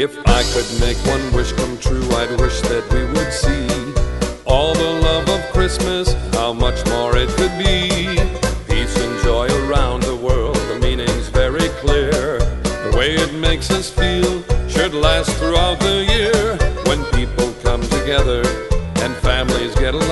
If I could make one wish come true, I'd wish that we would see all the love of Christmas, how much more it could be. Peace and joy around the world, the meaning's very clear. The way it makes us feel should last throughout the year. When people come together and families get along,